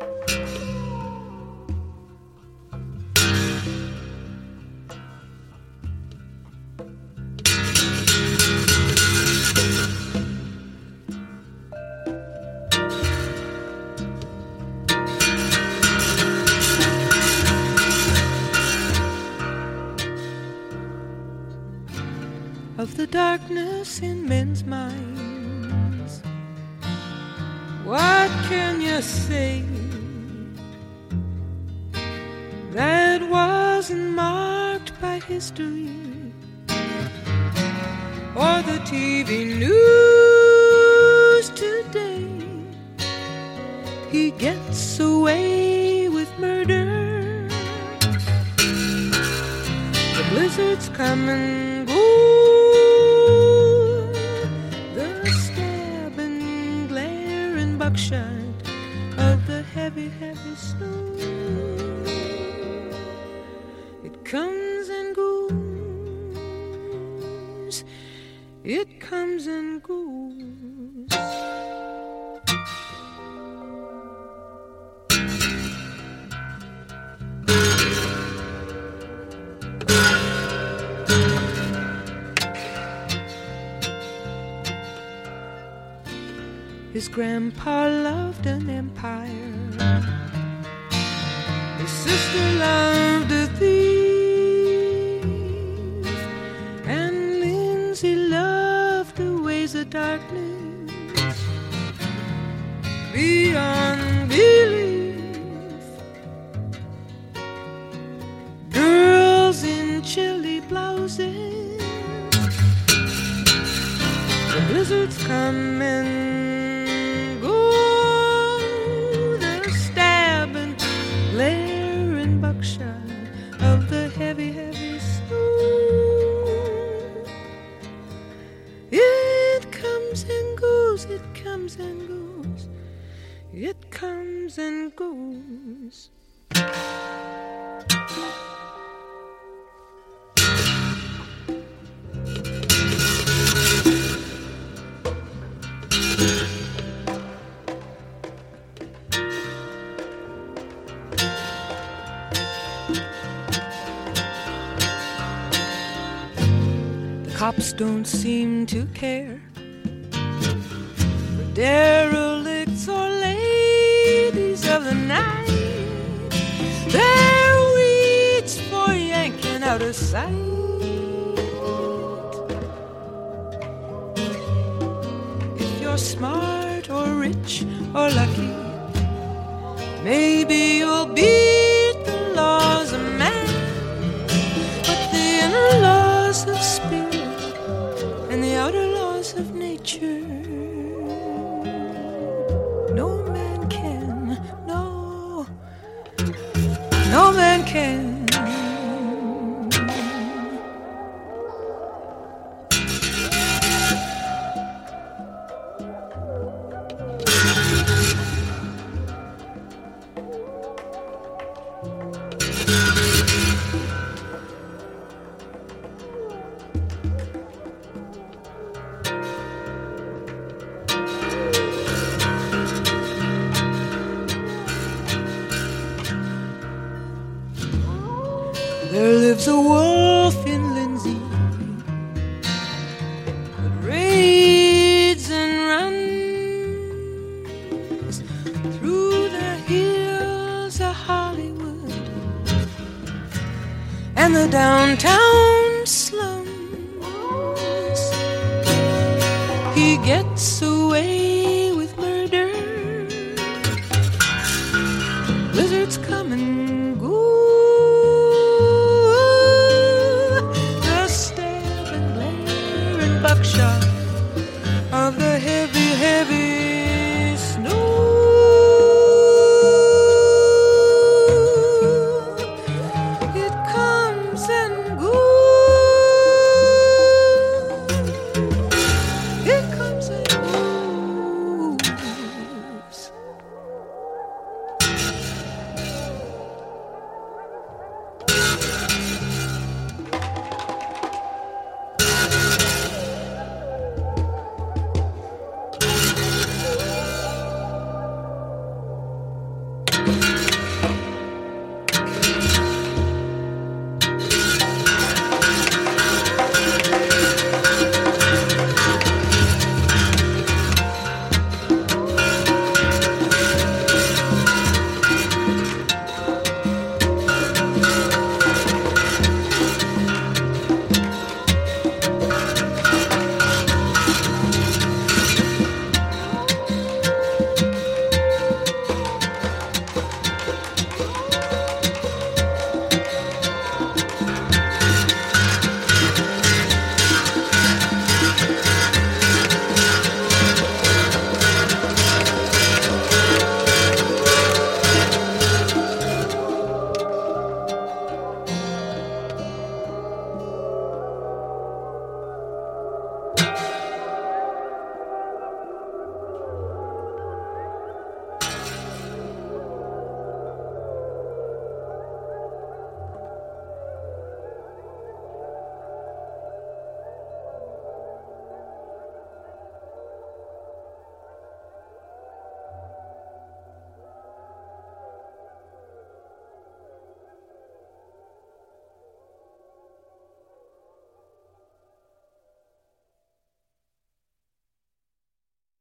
Of the darkness in men's minds, what can you say that wasn't marked by history or the TV news today? He gets away with murder. The blizzards come and go, buckshot of the heavy, heavy snow. It comes and goes, it comes and goes. His grandpa loved an empire. His sister loved a thief. And Lindsay loved the ways of darkness beyond belief. Girls in chilly blouses. The blizzards come and glaring buckshot of the heavy, heavy snow. It comes and goes, it comes and goes, it comes and goes. Cops don't seem to care for derelicts or ladies of the night. They're weeds for yanking out of sight. If you're smart or rich or lucky, maybe you'll beat the laws of man. But the inner laws of spirit and the outer laws of nature, no man can, no man can. There lives a wolf in Lindsay that raids and runs through the hills of Hollywood and the downtown slums. He gets away